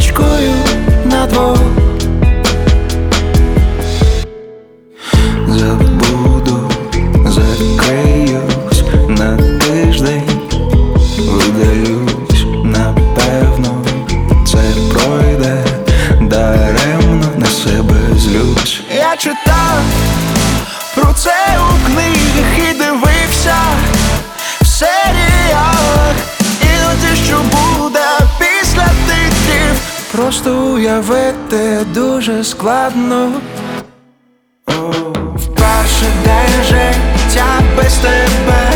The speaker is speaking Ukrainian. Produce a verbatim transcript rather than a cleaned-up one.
річкою на двох. Забуду, закриюсь на тиждень, видалюсь, напевно, це пройде, даремно на себе злюсь. Я читав про це у книгах і дивився в серіалах. Іноді що буде після титрів, просто уявити дуже складно. О, в перший день життя без тебе